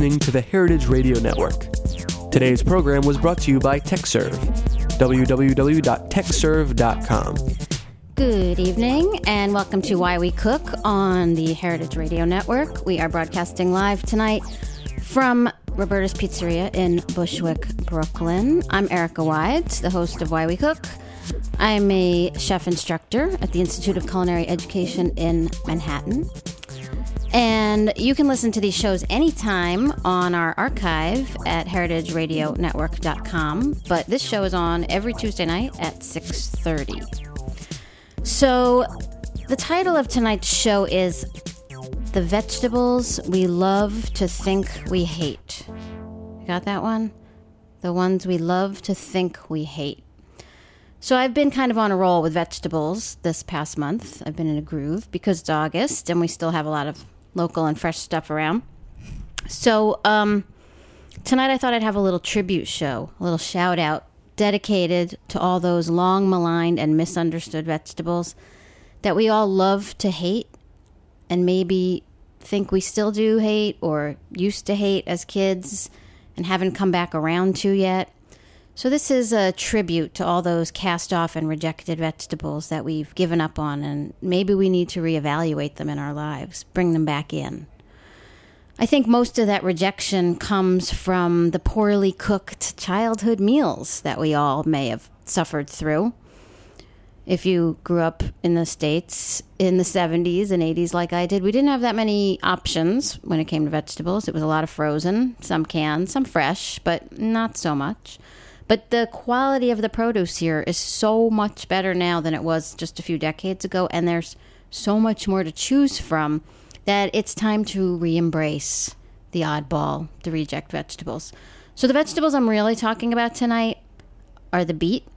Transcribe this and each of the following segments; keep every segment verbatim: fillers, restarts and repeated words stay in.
listening to the Heritage Radio Network. Today's program was brought to you by TechServe. w w w dot tech serve dot com. Good evening, and welcome to Why We Cook on the Heritage Radio Network. We are broadcasting live tonight from Roberta's Pizzeria in Bushwick, Brooklyn. I'm Erica Wides, the host of Why We Cook. I'm a chef instructor at the Institute of Culinary Education in Manhattan. And you can listen to these shows anytime on our archive at heritage radio network dot com. But this show is on every Tuesday night at six thirty. So the title of tonight's show is The Vegetables We Love to Think We Hate. You got that one? The ones we love to think we hate. So I've been kind of on a roll with vegetables this past month. I've been in a groove because it's August and we still have a lot of local and fresh stuff around. So um, tonight I thought I'd have a little tribute show, a little shout out dedicated to all those long maligned and misunderstood vegetables that we all love to hate and maybe think we still do hate or used to hate as kids and haven't come back around to yet. So this is a tribute to all those cast off and rejected vegetables that we've given up on, and maybe we need to reevaluate them in our lives, bring them back in. I think most of that rejection comes from the poorly cooked childhood meals that we all may have suffered through. If you grew up in the States in the seventies and eighties like I did, we didn't have that many options when it came to vegetables. It was a lot of frozen, some canned, some fresh, but not so much. But the quality of the produce here is so much better now than it was just a few decades ago, and there's so much more to choose from that it's time to re-embrace the oddball, the reject vegetables. So the vegetables I'm really talking about tonight are the beet,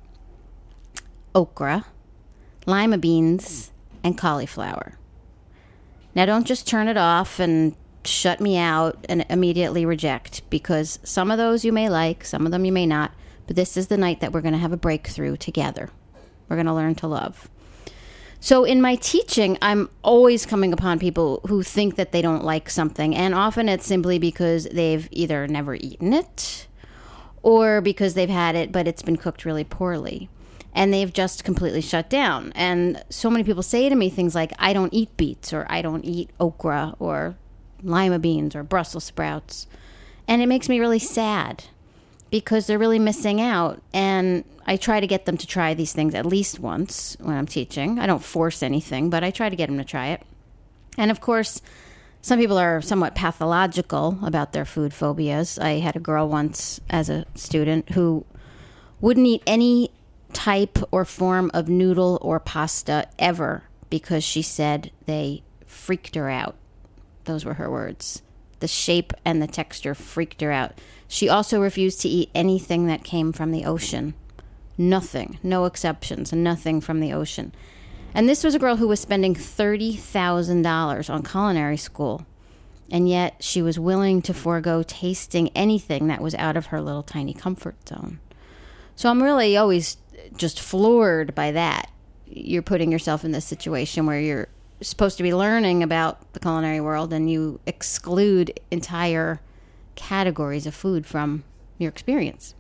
okra, lima beans, and cauliflower. Now don't just turn it off and shut me out and immediately reject, because some of those you may like, some of them you may not. But this is the night that we're going to have a breakthrough together. We're going to learn to love. So in my teaching, I'm always coming upon people who think that they don't like something. And often it's simply because they've either never eaten it or because they've had it, but it's been cooked really poorly. And they've just completely shut down. And so many people say to me things like, I don't eat beets, or I don't eat okra, or lima beans, or Brussels sprouts. And it makes me really sad, because they're really missing out. And I try to get them to try these things at least once when I'm teaching. I don't force anything, but I try to get them to try it. And of course, some people are somewhat pathological about their food phobias. I had a girl once as a student who wouldn't eat any type or form of noodle or pasta ever because she said they freaked her out. Those were her words. The shape and the texture freaked her out. She also refused to eat anything that came from the ocean. Nothing. No exceptions. Nothing from the ocean. And this was a girl who was spending thirty thousand dollars on culinary school. And yet she was willing to forego tasting anything that was out of her little tiny comfort zone. So I'm really always just floored by that. You're putting yourself in this situation where you're supposed to be learning about the culinary world and you exclude entire categories of food from your experience.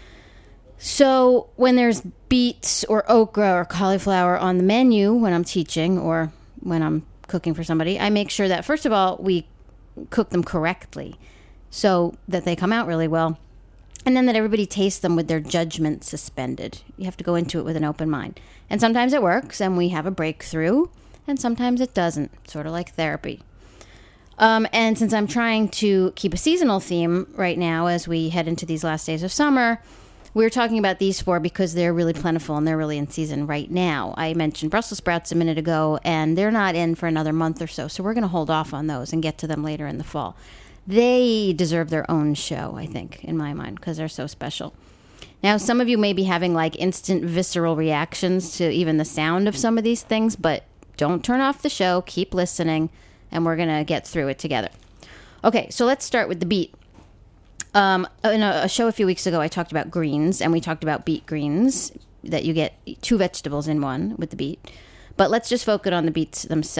So when there's beets or okra or cauliflower on the menu when I'm teaching or when I'm cooking for somebody, I make sure that, first of all, we cook them correctly so that they come out really well, and then that everybody tastes them with their judgment suspended. You have to go into it with an open mind. And sometimes it works and we have a breakthrough, and sometimes it doesn't, sort of like therapy. Um, and since I'm trying to keep a seasonal theme right now as we head into these last days of summer, we're talking about these four because they're really plentiful and they're really in season right now. I mentioned Brussels sprouts a minute ago, and they're not in for another month or so, so we're going to hold off on those and get to them later in the fall. They deserve their own show, I think, in my mind, because they're so special. Now, some of you may be having like instant visceral reactions to even the sound of some of these things, but don't turn off the show. Keep listening, and we're going to get through it together. Okay, so let's start with the beet. Um, in a, a show a few weeks ago, I talked about greens, and we talked about beet greens, that you get two vegetables in one with the beet. But let's just focus on the beets themselves.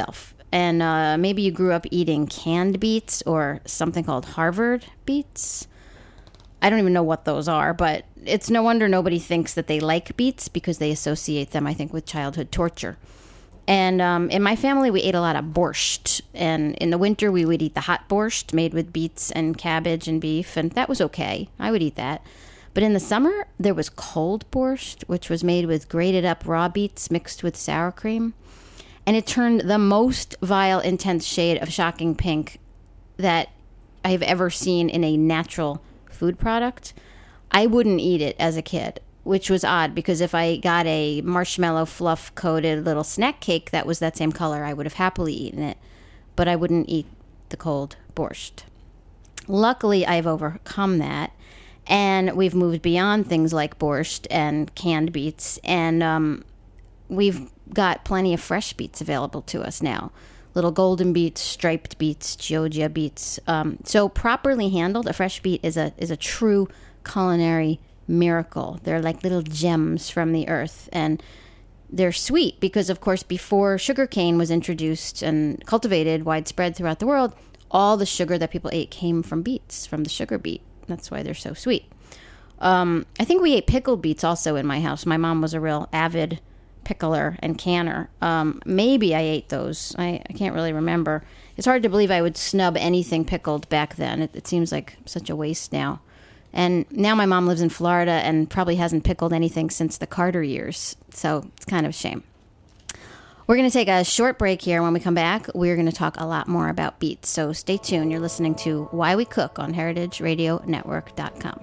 And uh, maybe you grew up eating canned beets or something called Harvard beets. I don't even know what those are, but it's no wonder nobody thinks that they like beets because they associate them, I think, with childhood torture. And um, in my family, we ate a lot of borscht. And in the winter, we would eat the hot borscht made with beets and cabbage and beef. And that was okay. I would eat that. But in the summer, there was cold borscht, which was made with grated up raw beets mixed with sour cream. And it turned the most vile, intense shade of shocking pink that I've ever seen in a natural food product. I wouldn't eat it as a kid, which was odd because if I got a marshmallow fluff coated little snack cake that was that same color, I would have happily eaten it, but I wouldn't eat the cold borscht. Luckily, I've overcome that, and we've moved beyond things like borscht and canned beets, and um, we've got plenty of fresh beets available to us now. Little golden beets, striped beets, Chioggia beets. Um, so properly handled, a fresh beet is a is a true culinary miracle. They're like little gems from the earth, and they're sweet because, of course, before sugarcane was introduced and cultivated widespread throughout the world, all the sugar that people ate came from beets, from the sugar beet. That's why they're so sweet. Um, I think we ate pickled beets also in my house. My mom was a real avid pickler and canner. Um, maybe I ate those. I, I can't really remember. It's hard to believe I would snub anything pickled back then. It, it seems like such a waste now. And now my mom lives in Florida and probably hasn't pickled anything since the Carter years. So it's kind of a shame. We're going to take a short break here. When we come back, we're going to talk a lot more about beets. So stay tuned. You're listening to Why We Cook on heritage radio network dot com.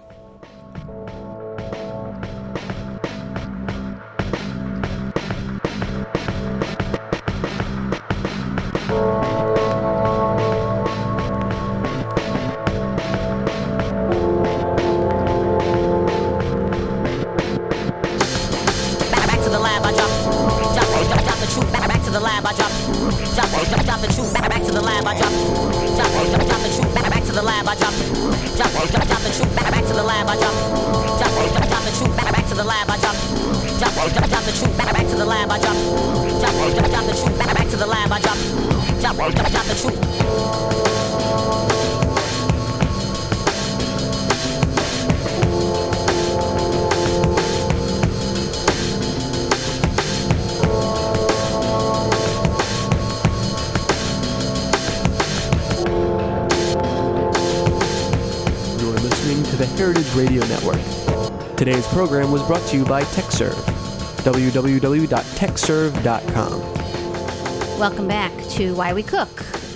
the lab, I drop, drop, drop, drop the truth back, back to the lab, I drop, drop, drop, drop the truth back, back to the lab, I drop, drop, drop, drop the truth back, back to the lab, I drop, drop, drop, drop the truth back, back to the lab, I drop, drop, drop, drop the truth back, back to the lab, I drop, drop, drop, drop the truth back, back to the lab, I drop, drop, drop, drop the truth. To the Heritage Radio Network. Today's program was brought to you by TechServe. w w w dot tech serve dot com. Welcome back to Why We Cook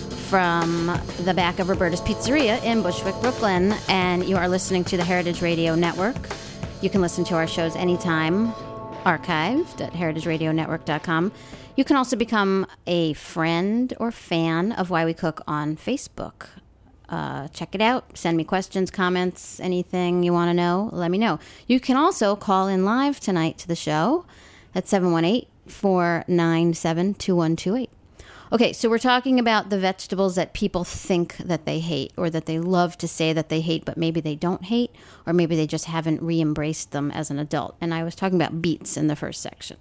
from the back of Roberta's Pizzeria in Bushwick, Brooklyn. And you are listening to the Heritage Radio Network. You can listen to our shows anytime, archived at heritage radio network dot com. You can also become a friend or fan of Why We Cook on Facebook. Uh, check it out. Send me questions, comments, anything you want to know. Let me know. You can also call in live tonight to the show at seven one eight, four nine seven, two one two eight. Okay, so we're talking about the vegetables that people think that they hate, or that they love to say that they hate, but maybe they don't hate, or maybe they just haven't re-embraced them as an adult. And I was talking about beets in the first section.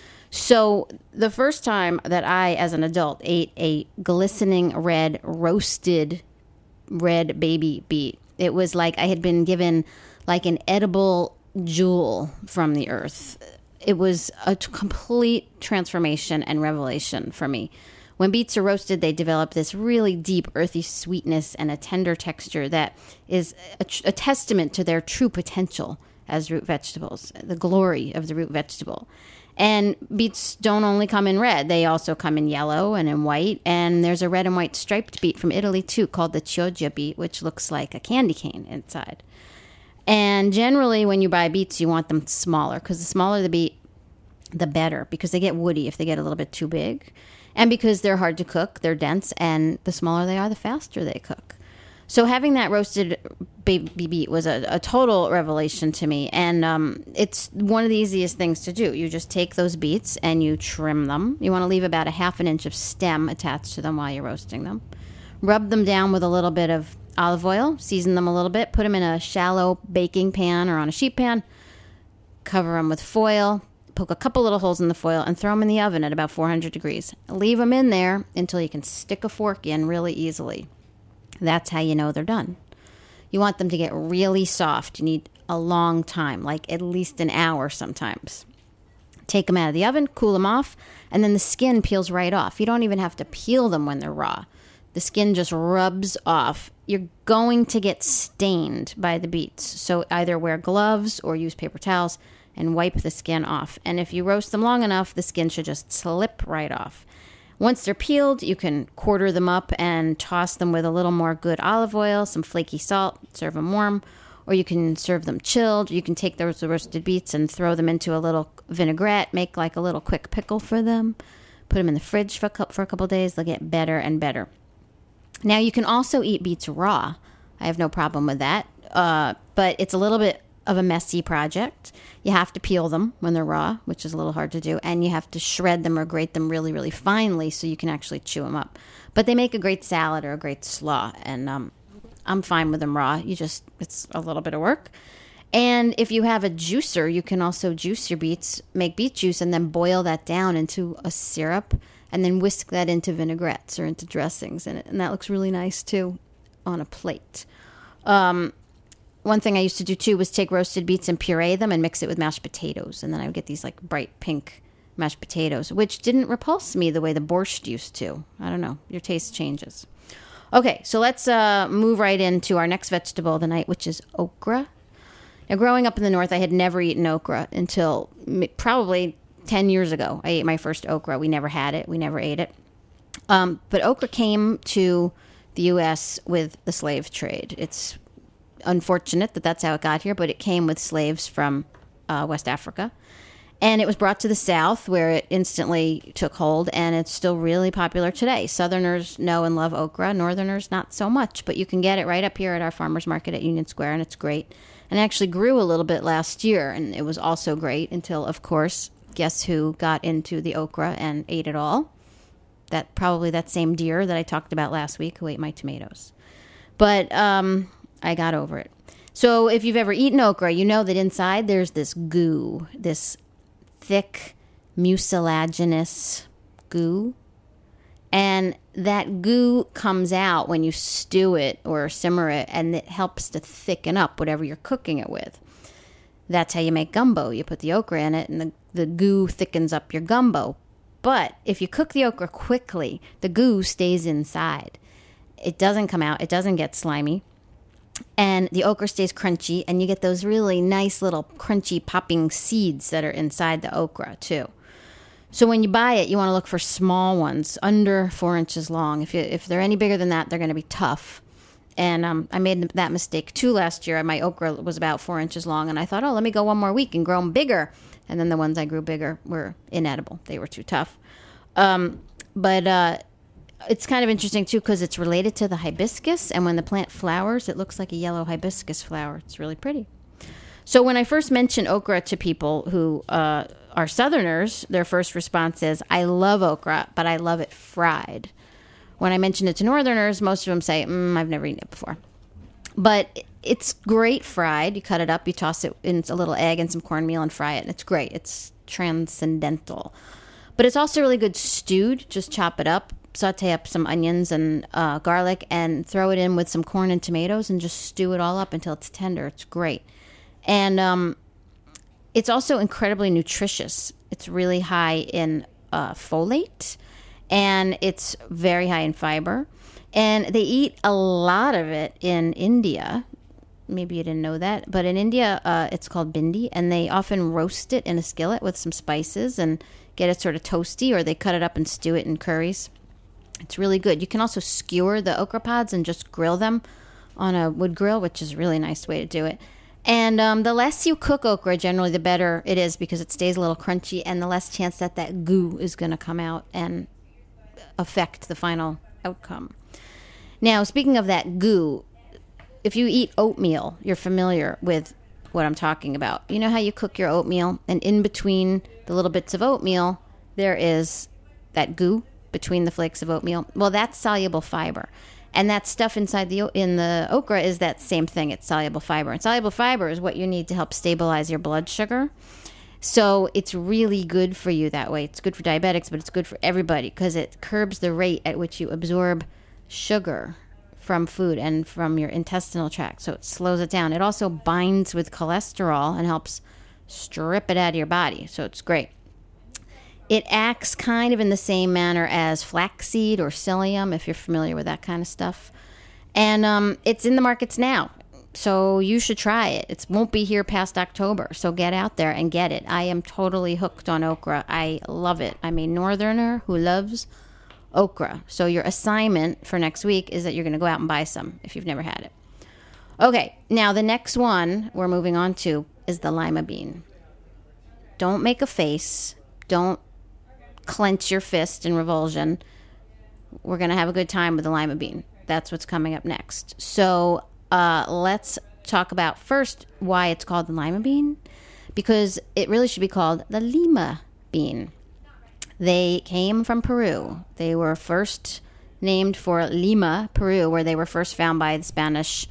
So the first time that I, as an adult, ate a glistening red roasted red baby beet, it was like I had been given like an edible jewel from the earth. It was a t- complete transformation and revelation for me. When beets are roasted, they develop this really deep earthy sweetness and a tender texture that is a, tr- a testament to their true potential as root vegetables, the glory of the root vegetable. And beets don't only come in red, they also come in yellow and in white. And there's a red and white striped beet from Italy, too, called the Chioggia beet, which looks like a candy cane inside. And generally, when you buy beets, you want them smaller, because the smaller the beet, the better, because they get woody if they get a little bit too big. And because they're hard to cook, they're dense, and the smaller they are, the faster they cook. So having that roasted baby beet was a, a total revelation to me. And um, it's one of the easiest things to do. You just take those beets and you trim them. You want to leave about a half an inch of stem attached to them while you're roasting them. Rub them down with a little bit of olive oil. Season them a little bit. Put them in a shallow baking pan or on a sheet pan. Cover them with foil. poke a couple little holes in the foil, and throw them in the oven at about four hundred degrees. Leave them in there until you can stick a fork in really easily. That's how you know they're done. You want them to get really soft. You need a long time, like at least an hour sometimes. Take them out of the oven, cool them off, and then the skin peels right off. You don't even have to peel them when they're raw. The skin just rubs off. You're going to get stained by the beets, so either wear gloves or use paper towels and wipe the skin off. And if you roast them long enough, the skin should just slip right off. Once they're peeled, you can quarter them up and toss them with a little more good olive oil, some flaky salt, serve them warm, or you can serve them chilled. You can take those roasted beets and throw them into a little vinaigrette, make like a little quick pickle for them, put them in the fridge for a couple, for a couple days. They'll get better and better. Now, you can also eat beets raw. I have no problem with that, uh, but it's a little bit of a messy project. You have to peel them when they're raw, which is a little hard to do, and you have to shred them or grate them really, really finely so you can actually chew them up. But they make a great salad or a great slaw, and um, I'm fine with them raw. You just, it's a little bit of work. And if you have a juicer, you can also juice your beets, make beet juice, and then boil that down into a syrup, and then whisk that into vinaigrettes or into dressings, and, it, and that looks really nice too on a plate. Um, One thing I used to do, too, was take roasted beets and puree them and mix it with mashed potatoes. And then I would get these, like, bright pink mashed potatoes, which didn't repulse me the way the borscht used to. I don't know. Your taste changes. Okay, so let's uh, move right into our next vegetable of the night, which is okra. Now, growing up in the North, I had never eaten okra until probably ten years ago. I ate my first okra. We never had it. We never ate it. Um, but okra came to the U S with the slave trade. It's unfortunate that that's how it got here, but it came with slaves from uh, West Africa. And it was brought to the South, where it instantly took hold, and it's still really popular today. Southerners know and love okra. Northerners, not so much, but you can get it right up here at our farmer's market at Union Square, and it's great. And it actually grew a little bit last year, and it was also great until, of course, guess who got into the okra and ate it all? That probably that same deer that I talked about last week who ate my tomatoes. But um, I got over it. So if you've ever eaten okra, you know that inside there's this goo, this thick, mucilaginous goo. And that goo comes out when you stew it or simmer it, and it helps to thicken up whatever you're cooking it with. That's how you make gumbo. You put the okra in it, and the, the goo thickens up your gumbo. But if you cook the okra quickly, the goo stays inside. It doesn't come out. It doesn't get slimy. And the okra stays crunchy, and you get those really nice little crunchy popping seeds that are inside the okra, too. So when you buy it, you want to look for small ones, under four inches long. If you, if they're any bigger than that, they're going to be tough. And um, I made that mistake, too, last year. My okra was about four inches long, and I thought, oh, let me go one more week and grow them bigger. And then the ones I grew bigger were inedible. They were too tough. Um, but uh, it's kind of interesting, too, because it's related to the hibiscus. And when the plant flowers, it looks like a yellow hibiscus flower. It's really pretty. So when I first mention okra to people who uh, are Southerners, their first response is, I love okra, but I love it fried. When I mention it to Northerners, most of them say, mm, I've never eaten it before. But it's great fried. You cut it up, you toss it in a little egg and some cornmeal and fry it. And it's great. It's transcendental. But it's also really good stewed. Just chop it up, saute up some onions and uh, garlic, and throw it in with some corn and tomatoes and just stew it all up until it's tender. It's great. And um, it's also incredibly nutritious. It's really high in uh, folate, and it's very high in fiber. And they eat a lot of it in India. Maybe you didn't know that. But in India, uh, it's called bindi, and they often roast it in a skillet with some spices and get it sort of toasty, or they cut it up and stew it in curries. It's really good. You can also skewer the okra pods and just grill them on a wood grill, which is a really nice way to do it. And um, the less you cook okra, generally, the better it is, because it stays a little crunchy, and the less chance that that goo is going to come out and affect the final outcome. Now, speaking of that goo, if you eat oatmeal, you're familiar with what I'm talking about. You know how you cook your oatmeal, and in between the little bits of oatmeal, there is that goo between the flakes of oatmeal. Well, that's soluble fiber. And that stuff inside the in the okra is that same thing. It's soluble fiber. And soluble fiber is what you need to help stabilize your blood sugar. So it's really good for you that way. It's good for diabetics, but it's good for everybody because it curbs the rate at which you absorb sugar from food and from your intestinal tract. So it slows it down. It also binds with cholesterol and helps strip it out of your body. So it's great. It acts kind of in the same manner as flaxseed or psyllium, if you're familiar with that kind of stuff. And um, it's in the markets now. So you should try it. It won't be here past October. So get out there and get it. I am totally hooked on okra. I love it. I'm a northerner who loves okra. So your assignment for next week is that you're going to go out and buy some if you've never had it. Okay, now the next one we're moving on to is the lima bean. Don't make a face. Don't clench your fist in revulsion. We're going to have a good time with the lima bean. That's what's coming up next. So uh, let's talk about first why it's called the lima bean, because it really should be called the lima bean. They came from Peru. They were first named for Lima, Peru, where they were first found by the Spanish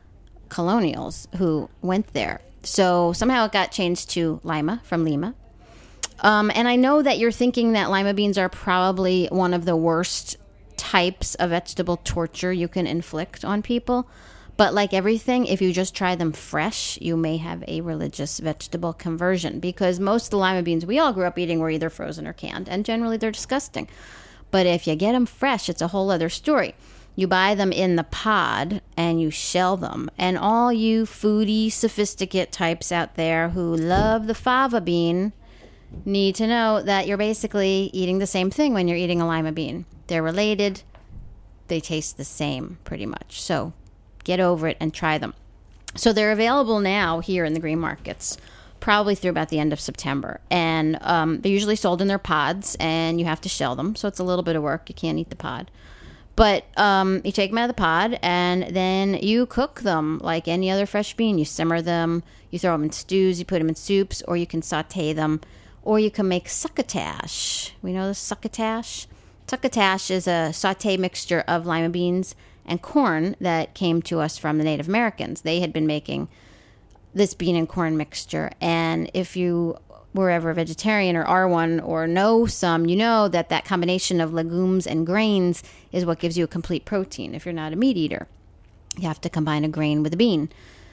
colonials who went there. So somehow it got changed to Lima from Lima. Um, and I know that you're thinking that lima beans are probably one of the worst types of vegetable torture you can inflict on people. But like everything, if you just try them fresh, you may have a religious vegetable conversion, because most of the lima beans we all grew up eating were either frozen or canned, and generally they're disgusting. But if you get them fresh, it's a whole other story. You buy them in the pod and you shell them. And all you foodie, sophisticate types out there who love the fava bean need to know that you're basically eating the same thing when you're eating a lima bean. They're related. They taste the same pretty much. So get over it and try them. So they're available now here in the green markets, probably through about the end of September. And um, they're usually sold in their pods, and you have to shell them. So it's a little bit of work. You can't eat the pod. But um, you take them out of the pod, and then you cook them like any other fresh bean. You simmer them. You throw them in stews. You put them in soups, or you can saute them. Or you can make succotash. We know the succotash? Succotash is a sauté mixture of lima beans and corn that came to us from the Native Americans. They had been making this bean and corn mixture. And if you were ever a vegetarian or are one or know some, you know that that combination of legumes and grains is what gives you a complete protein. If you're not a meat eater, you have to combine a grain with a bean.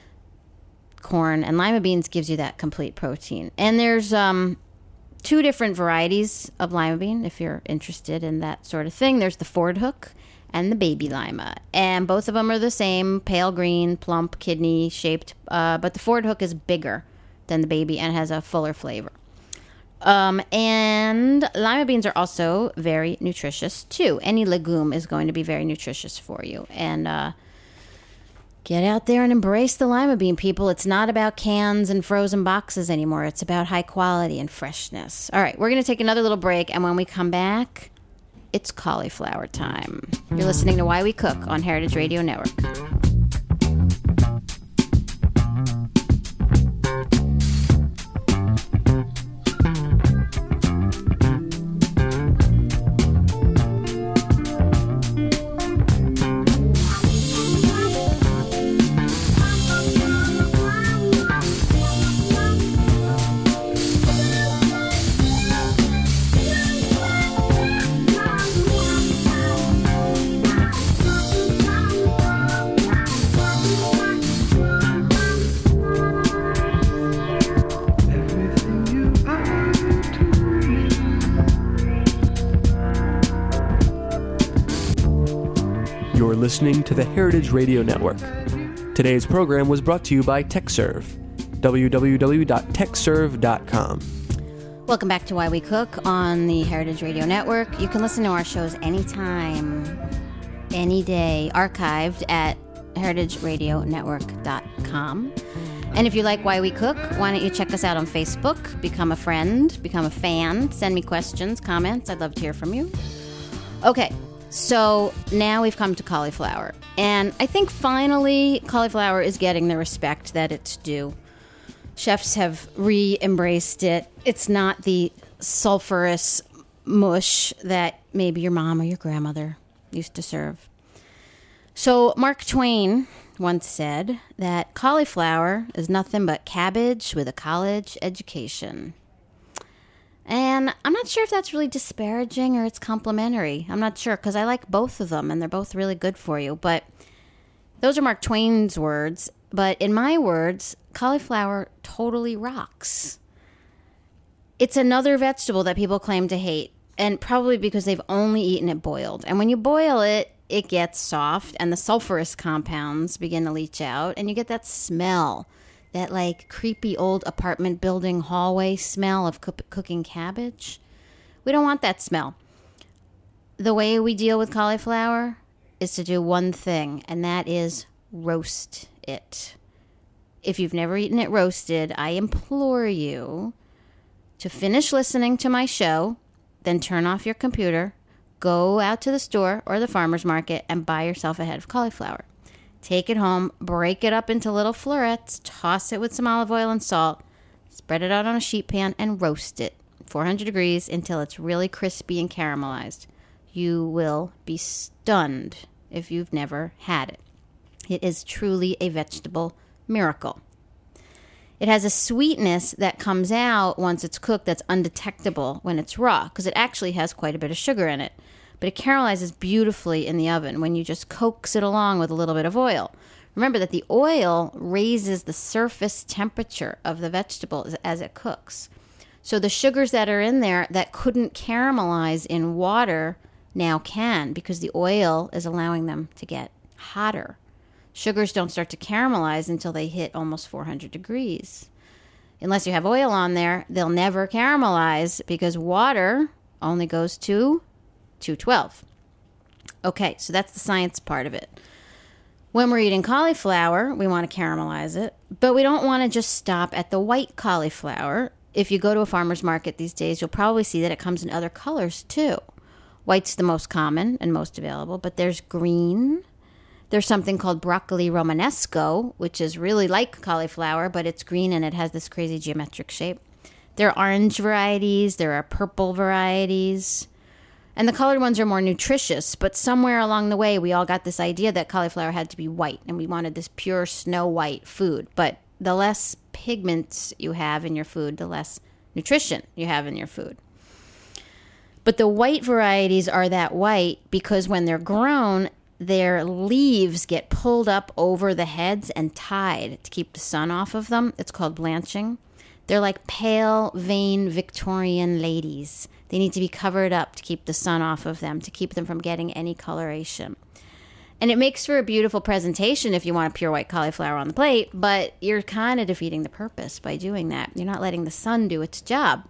Corn and lima beans gives you that complete protein. And there's um, two different varieties of lima bean, if you're interested in that sort of thing. There's the Ford Hook and the baby lima. And both of them are the same, pale green, plump, kidney shaped. Uh, but the Ford Hook is bigger than the baby and has a fuller flavor. Um, and lima beans are also very nutritious too. Any legume is going to be very nutritious for you. And uh, get out there and embrace the lima bean, people. It's not about cans and frozen boxes anymore. It's about high quality and freshness. All right, we're going to take another little break. And when we come back, it's cauliflower time. You're listening to Why We Cook on Heritage Radio Network. You're listening to the Heritage Radio Network. Today's program was brought to you by TechServe. w w w dot tech serve dot com. Welcome back to Why We Cook on the Heritage Radio Network. You can listen to our shows anytime, any day, archived at heritage radio network dot com. And if you like Why We Cook, why don't you check us out on Facebook, become a friend, become a fan, send me questions, comments. I'd love to hear from you. Okay. So now we've come to cauliflower. And I think finally cauliflower is getting the respect that it's due. Chefs have re-embraced it. It's not the sulfurous mush that maybe your mom or your grandmother used to serve. So Mark Twain once said that cauliflower is nothing but cabbage with a college education. And I'm not sure if that's really disparaging or it's complimentary. I'm not sure because I like both of them and they're both really good for you. But those are Mark Twain's words. But in my words, cauliflower totally rocks. It's another vegetable that people claim to hate, and probably because they've only eaten it boiled. And when you boil it, it gets soft and the sulfurous compounds begin to leach out and you get that smell, that like creepy old apartment building hallway smell of co- cooking cabbage. We don't want that smell. The way we deal with cauliflower is to do one thing, and that is roast it. If you've never eaten it roasted, I implore you to finish listening to my show, then turn off your computer, go out to the store or the farmer's market and buy yourself a head of cauliflower. Take it home, break it up into little florets, toss it with some olive oil and salt, spread it out on a sheet pan, and roast it four hundred degrees until it's really crispy and caramelized. You will be stunned if you've never had it. It is truly a vegetable miracle. It has a sweetness that comes out once it's cooked that's undetectable when it's raw, because it actually has quite a bit of sugar in it. But it caramelizes beautifully in the oven when you just coax it along with a little bit of oil. Remember that the oil raises the surface temperature of the vegetable as it cooks. So the sugars that are in there that couldn't caramelize in water now can, because the oil is allowing them to get hotter. Sugars don't start to caramelize until they hit almost four hundred degrees. Unless you have oil on there, they'll never caramelize because water only goes to two twelve. Okay, so that's the science part of it. When we're eating cauliflower, we want to caramelize it, but we don't want to just stop at the white cauliflower. If you go to a farmer's market these days, you'll probably see that it comes in other colors too. White's the most common and most available, but there's green. There's something called broccoli romanesco, which is really like cauliflower, but it's green and it has this crazy geometric shape. There are orange varieties. There are purple varieties. And the colored ones are more nutritious, but somewhere along the way, we all got this idea that cauliflower had to be white, and we wanted this pure snow white food. But the less pigments you have in your food, the less nutrition you have in your food. But the white varieties are that white because when they're grown, their leaves get pulled up over the heads and tied to keep the sun off of them. It's called blanching. They're like pale, vain Victorian ladies. They need to be covered up to keep the sun off of them, to keep them from getting any coloration. And it makes for a beautiful presentation if you want a pure white cauliflower on the plate, but you're kind of defeating the purpose by doing that. You're not letting the sun do its job.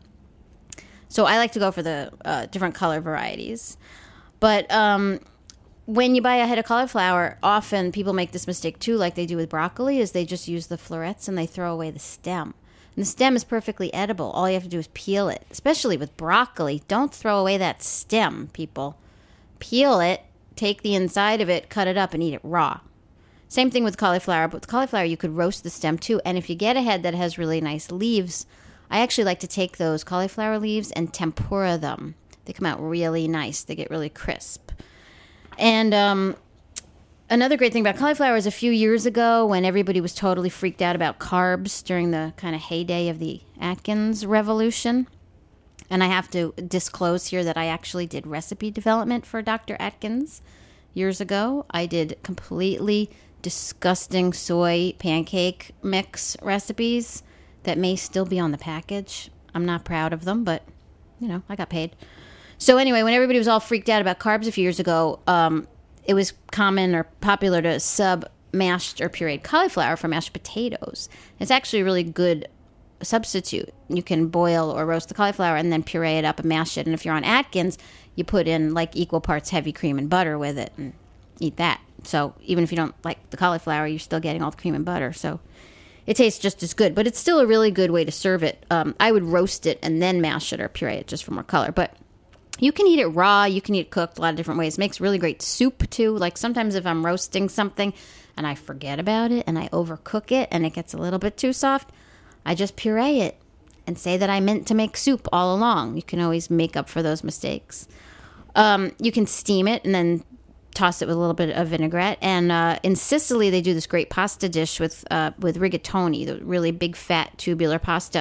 So I like to go for the uh, different color varieties. But um, when you buy a head of cauliflower, often people make this mistake too, like they do with broccoli, is they just use the florets and they throw away the stem. And the stem is perfectly edible. All you have to do is peel it, especially with broccoli. Don't throw away that stem, people. Peel it, take the inside of it, cut it up, and eat it raw. Same thing with cauliflower, but with cauliflower you could roast the stem too. And if you get a head that has really nice leaves, I actually like to take those cauliflower leaves and tempura them. They come out really nice. They get really crisp. And um, another great thing about cauliflower is a few years ago when everybody was totally freaked out about carbs during the kind of heyday of the Atkins revolution. And I have to disclose here that I actually did recipe development for Doctor Atkins years ago. I did completely disgusting soy pancake mix recipes that may still be on the package. I'm not proud of them, but, you know, I got paid. So anyway, when everybody was all freaked out about carbs a few years ago, um, it was common or popular to sub mashed or pureed cauliflower for mashed potatoes. It's actually a really good substitute. You can boil or roast the cauliflower and then puree it up and mash it. And if you're on Atkins, you put in like equal parts heavy cream and butter with it and eat that. So even if you don't like the cauliflower, you're still getting all the cream and butter. So it tastes just as good, but it's still a really good way to serve it. Um, I would roast it and then mash it or puree it just for more color. But you can eat it raw. You can eat it cooked a lot of different ways. It makes really great soup too. Like sometimes if I'm roasting something and I forget about it and I overcook it and it gets a little bit too soft, I just puree it and say that I meant to make soup all along. You can always make up for those mistakes. Um, you can steam it and then toss it with a little bit of vinaigrette. And uh, in Sicily, they do this great pasta dish with uh, with rigatoni, the really big, fat, tubular pasta,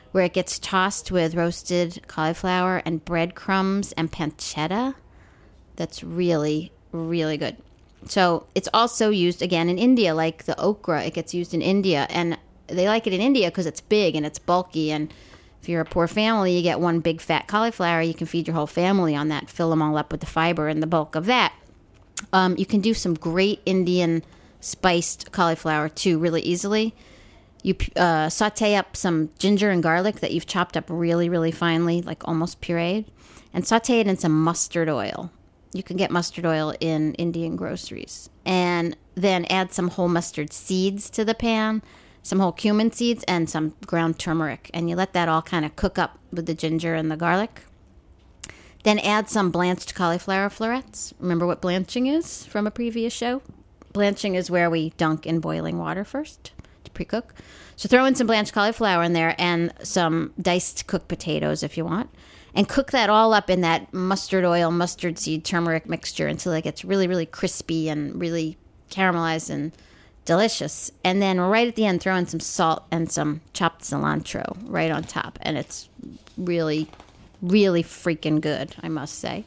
where it gets tossed with roasted cauliflower and breadcrumbs and pancetta. That's really, really good. So it's also used, again, in India, like the okra. It gets used in India, and they like it in India because it's big and it's bulky, and if you're a poor family, you get one big fat cauliflower. You can feed your whole family on that, fill them all up with the fiber and the bulk of that. Um, you can do some great Indian spiced cauliflower, too, really easily. You uh, saute up some ginger and garlic that you've chopped up really, really finely, like almost pureed, and saute it in some mustard oil. You can get mustard oil in Indian groceries. And then add some whole mustard seeds to the pan, some whole cumin seeds, and some ground turmeric. And you let that all kind of cook up with the ginger and the garlic. Then add some blanched cauliflower florets. Remember what blanching is from a previous show? Blanching is where we dunk in boiling water first to pre-cook. So throw in some blanched cauliflower in there and some diced cooked potatoes if you want. And cook that all up in that mustard oil, mustard seed, turmeric mixture until it gets really, really crispy and really caramelized and delicious. And then right at the end, throw in some salt and some chopped cilantro right on top. And it's really, really freaking good, I must say.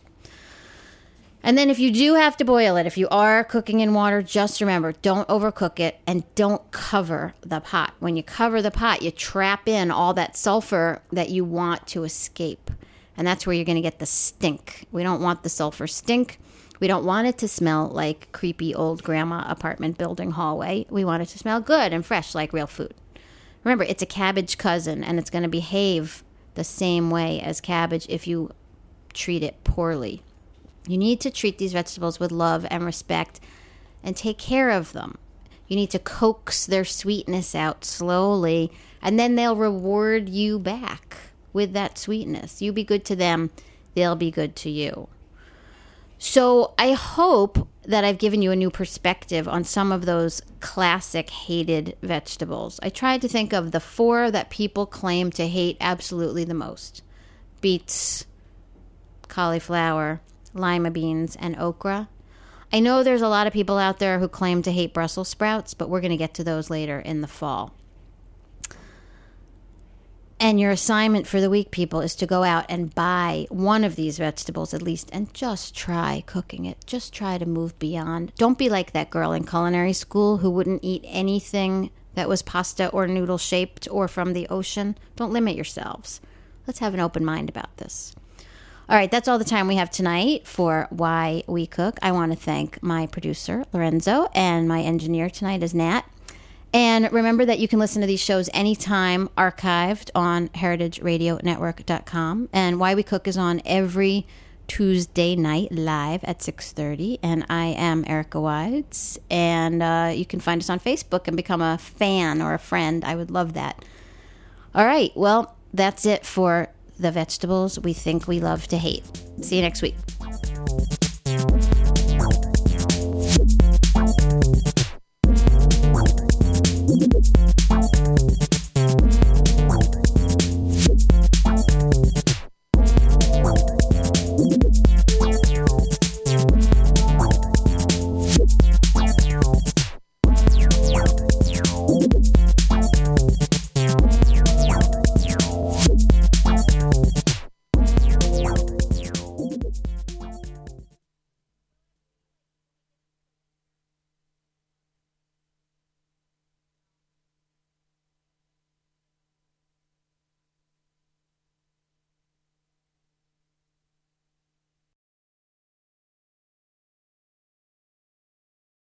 And then if you do have to boil it, if you are cooking in water, just remember, don't overcook it and don't cover the pot. When you cover the pot, you trap in all that sulfur that you want to escape. And that's where you're going to get the stink. We don't want the sulfur stink. We don't want it to smell like creepy old grandma apartment building hallway. We want it to smell good and fresh like real food. Remember, it's a cabbage cousin, and it's going to behave the same way as cabbage if you treat it poorly. You need to treat these vegetables with love and respect and take care of them. You need to coax their sweetness out slowly, and then they'll reward you back with that sweetness. You be good to them, they'll be good to you. So I hope that I've given you a new perspective on some of those classic hated vegetables. I tried to think of the four that people claim to hate absolutely the most. Beets, cauliflower, lima beans, and okra. I know there's a lot of people out there who claim to hate Brussels sprouts, but we're going to get to those later in the fall. And your assignment for the week, people, is to go out and buy one of these vegetables at least and just try cooking it. Just try to move beyond. Don't be like that girl in culinary school who wouldn't eat anything that was pasta or noodle shaped or from the ocean. Don't limit yourselves. Let's have an open mind about this. All right, that's all the time we have tonight for Why We Cook. I want to thank my producer, Lorenzo, and my engineer tonight is Nat. And remember that you can listen to these shows anytime, archived on heritage radio network dot com. And Why We Cook is on every Tuesday night live at six thirty. And I am Erica Wides. And uh, you can find us on Facebook and become a fan or a friend. I would love that. All right, well, that's it for the vegetables we think we love to hate. See you next week.